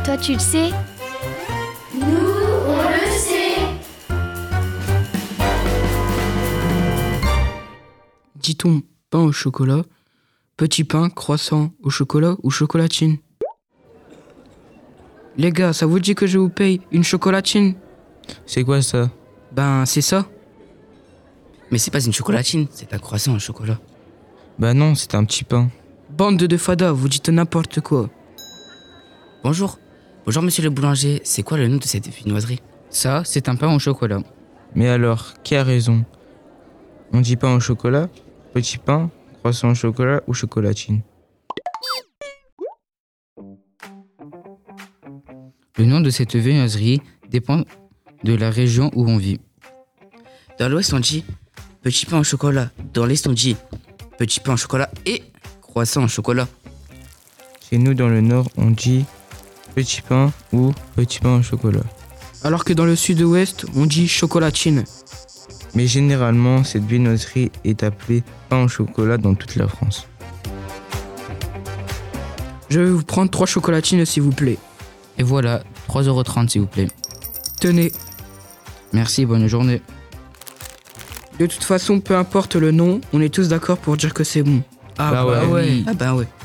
Toi, tu le sais? Nous, on le sait. Dit-on pain au chocolat, petit pain, croissant au chocolat ou chocolatine? Les gars, ça vous dit que je vous paye une chocolatine? C'est quoi ça? Ben, c'est ça. Mais c'est pas une chocolatine, c'est un croissant au chocolat. Bah non, c'est un petit pain. Bande de fada, vous dites n'importe quoi. Bonjour. Bonjour monsieur le boulanger, c'est quoi le nom de cette viennoiserie? Ça, c'est un pain au chocolat. Mais alors, qui a raison? On dit pain au chocolat, petit pain, croissant au chocolat ou chocolatine? Le nom de cette viennoiserie dépend de la région où on vit. Dans l'ouest on dit petit pain au chocolat. Dans l'est on dit petit pain au chocolat et croissant au chocolat. Chez nous, dans le nord, on dit petit pain ou petit pain au chocolat. Alors que dans le sud-ouest, on dit chocolatine. Mais généralement, cette viennoiserie est appelée pain au chocolat dans toute la France. Je vais vous prendre 3 chocolatines s'il vous plaît. Et voilà, 3,30 € s'il vous plaît. Tenez. Merci, bonne journée. De toute façon, peu importe le nom, on est tous d'accord pour dire que c'est bon. Ah ouais. Ah ben ouais.